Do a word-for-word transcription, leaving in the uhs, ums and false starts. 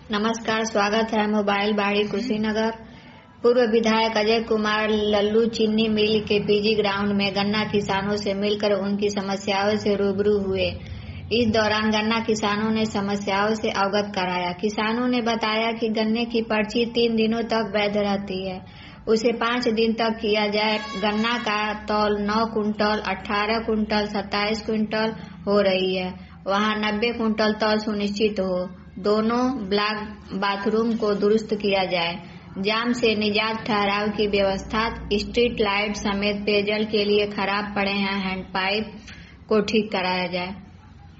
नमस्कार, स्वागत है मोबाइल बाड़ी कुशीनगर। पूर्व विधायक अजय कुमार लल्लू चीनी मिल के पीजी ग्राउंड में गन्ना किसानों से मिलकर उनकी समस्याओं से रूबरू हुए। इस दौरान गन्ना किसानों ने समस्याओं से अवगत कराया। किसानों ने बताया कि गन्ने की पर्ची तीन दिनों तक वैध रहती है, उसे पाँच दिन तक किया जाए। गन्ना का तौल नौ कुंटल, अठारह कुंटल, सत्ताईस कुंटल हो रही है, वहाँ नब्बे कुंटल तौल सुनिश्चित हो। दोनों ब्लॉक बाथरूम को दुरुस्त किया जाए। जाम से निजात ठहराव की व्यवस्था, स्ट्रीट लाइट समेत पेयजल के लिए खराब पड़े हैं हैंडपाइप को ठीक कराया जाए।